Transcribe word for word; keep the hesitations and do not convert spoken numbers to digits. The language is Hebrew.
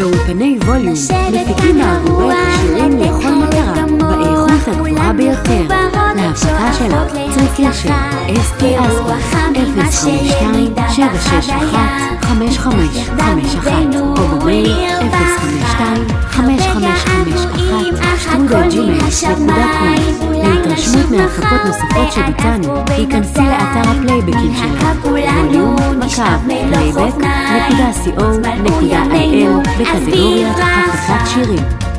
באולפני ווליום מפיקים עבורך שירים לכל מטרה באיכות הגבוהה ביותר. להפקה שלה צריך קשר אס טי אספא אפס חמש שתיים שבע שש אחת חמש חמש חמש אחת או במייל אפס חמש שתיים חמש חמש חמש אחת סטרודל ג'ימייל נקודה קום. להתרשמות מהפקות נוספות שביצענו היכנסי לאתר הפלייבקים שלנו ווליום מקף פלייבק נקודה סי או נקודה איי אל בקטגוריית הפקת שירים.